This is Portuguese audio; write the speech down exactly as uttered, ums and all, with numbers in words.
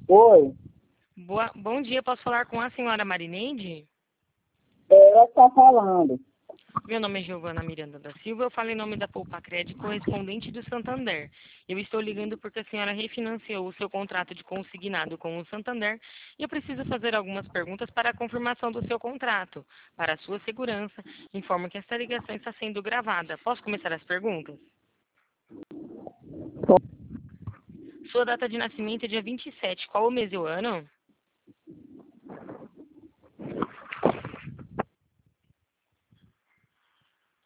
Oi, Boa, bom dia, posso falar com a senhora Marineide? ela está falando. Meu nome é Giovana Miranda da Silva, eu falo em nome da Poupa Crédito, correspondente do Santander. Eu estou ligando porque a senhora refinanciou o seu contrato de consignado com o Santander e eu preciso fazer algumas perguntas para a confirmação do seu contrato. Para a sua segurança, informo que esta ligação está sendo gravada. Posso começar as perguntas? Sua data de nascimento é dia vinte e sete. Qual o mês e o ano?